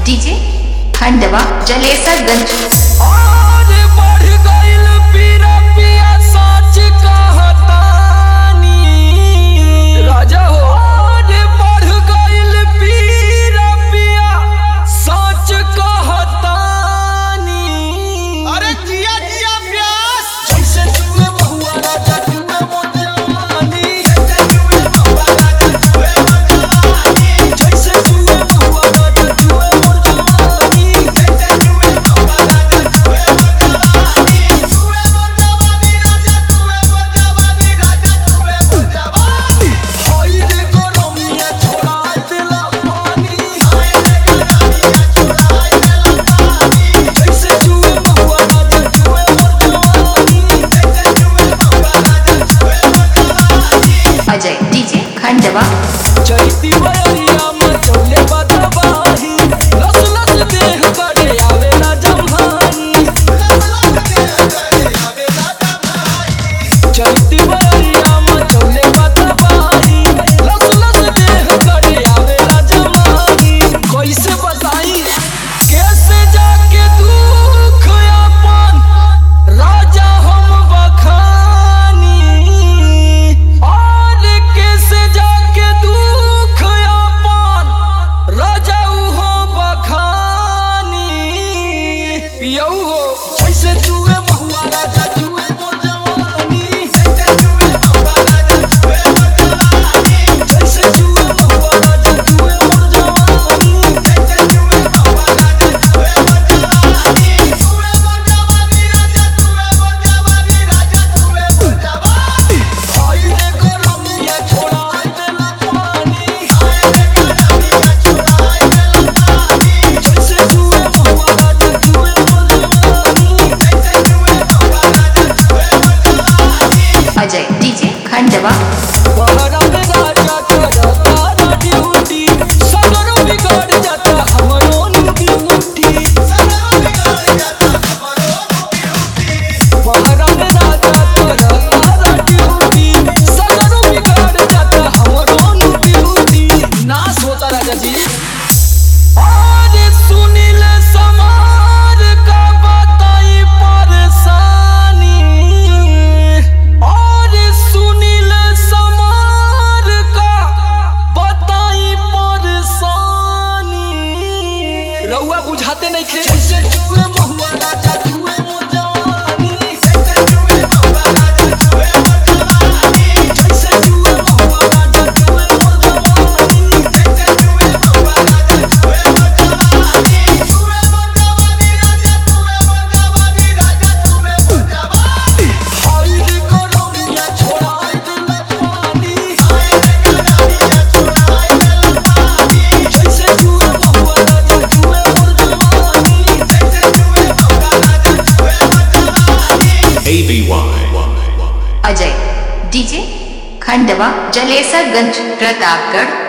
DJ Khandwa Jalesarganj. Ajay DJ Khandwa. चैती बयरिया मचौले बदबाही, लस लस देह करे आवेला जम्हानी। चैती बयरिया मचौले बदबाही, लस लस देह करे आवेला जम्हानी। कैसे बताई कैसे जाके दुख अपन राजा हम बखानी। जैसे जुए बहुआ राजा जुए मोर जवानी। जैसे जुए बहुआ राजा जुए मोर जवानी। जैसे जुए बहुआ राजा जुए मोर जवानी। जैसे जुए बहुआ राजा जुए मोर जवानी। जुए मोर जवानी राजा जुए मोर जवानी राजा जुए मोर जवानी। हाय रे गरमिया छोड़ाए देला पानी। हाय रे गरमिया छोड़ाए देला पानी। जैसे जुए बहुआ राजा जुए मोर अजय डीजे खंडवा। राजा करता ड्यूटी, सगरो बिगड़ जाता हमरो ड्यूटी। सगरो बिगड़ जाता हमरो ड्यूटी। राजा करता ड्यूटी, सगरो बिगड़ जाता हमरो ड्यूटी। नाश होता राजा जी। और सुनील समार का बताई परेशानी। और सुनील समार का बताई परेशानी। रउआ बुझाते नहीं थे। जैसे जुए बहुआ राजा जुए मोर जवानी। जैसे जुए बहुआ राजा जुए मोर जवानी। जैसे जुए बहुआ राजा जुए मोर जवानी। जैसे जुए बहुआ राजा जुए मोर जवानी। जुए मोर जवानी राजा जुए मोर जवानी राजा जुए मोर जवानी। हाय रे गरमिया छोड़ाए देला पानी। हाय रे गरमिया छोड़ाए देला पानी। जैसे जुए बहुआ राजा जुए मोर जवानी। जैसे जुए बहुआ राजा जुए मोर जवानी। अजय डीजे खंडवा जलेसरगंज प्रतापगढ़।